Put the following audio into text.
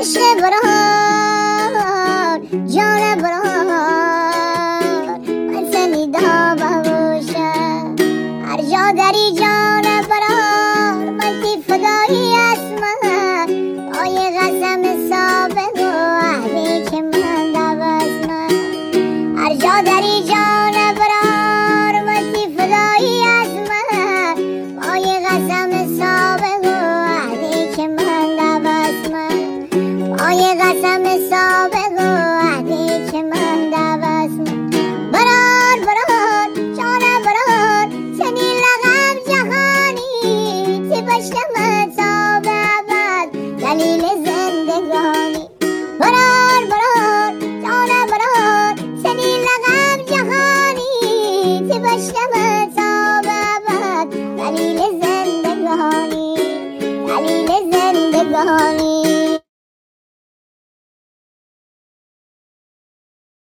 عشق برهان جان برهان من شنیدم باشم هر جا داری جان برهان من تی فدایی است من آی قسم سابق و عهدی که من دوست من هر جا داری جان برهان من تی فدایی است من آی قسم سابق و عهدی که من دوست من آی قسم سابق و عهدی که من دوست من بران بران جان بران سنی لغم جهانی تی بشتم تا به ابد دلیل زندگانی بران بران جان بران سنی لغم جهانی تی بشتم تا به ابد دلیل زندگانی دلیل زندگانی